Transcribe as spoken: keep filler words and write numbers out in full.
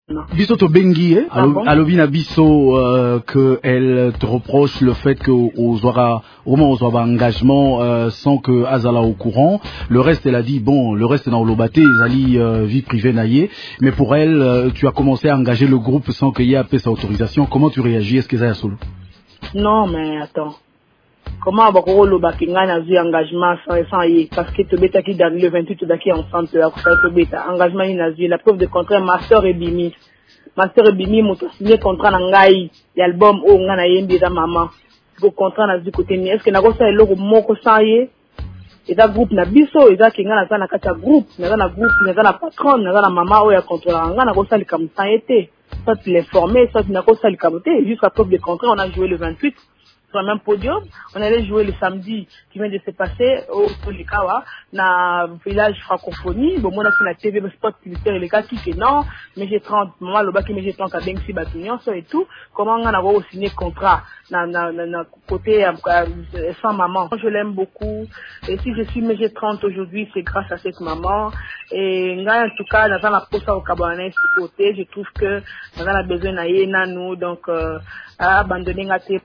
Biso to bengi, eh? Ah bon? Alobi na biso euh, que elle te reproche le fait que aux aura au moment où engagement euh, sans que Azala au courant. Le reste, elle a dit bon, le reste dans l'obaté, Zali euh, vie privée naïe. Mais pour elle, euh, tu as commencé à engager le groupe sans qu'il y ait sa autorisation. Comment tu réagis? Est-ce que ça y a solo? Non, mais attends. Comment avoir le bakinga n'a vu engagement sans sans y parce que tu bêta qui dans le vingt-huit tu qui ensemble tu as fait bêta engagement il n'a vu la preuve de contrat master et bimi master et bimi mon signé contrat n'angai l'album au ngana yembi da maman le contrat n'a vu côté est-ce que n'a pas ça le moko sans y et da groupe na biso et da kinga na sana kata groupe na na groupe na na patron na na maman au ya contrat ngana ko sali comme ça été soit l'informer soit n'a ko sali comme jusqu'à preuve de contrat on a joué le vingt-huit sur le même podium, on allait jouer le samedi qui vient de se passer au Tolikawa, dans le village francophonie. Bon, moi, on a fait la T V, le spot publicitaire, les gars qui que non, mais j'ai trente, moi, le bac qui me j'ai trente à Bengsi Batunion, ça et tout. Comment on a avoir signé contrat, dans, dans, dans, côté, euh, sans maman. Je l'aime beaucoup. Et si je suis mais j'ai trente aujourd'hui, c'est grâce à cette maman. Et, en tout cas, dans la poste au Cabernet, côté, je trouve que, dans la besoin d'aller, nous, donc, euh, à abandonner,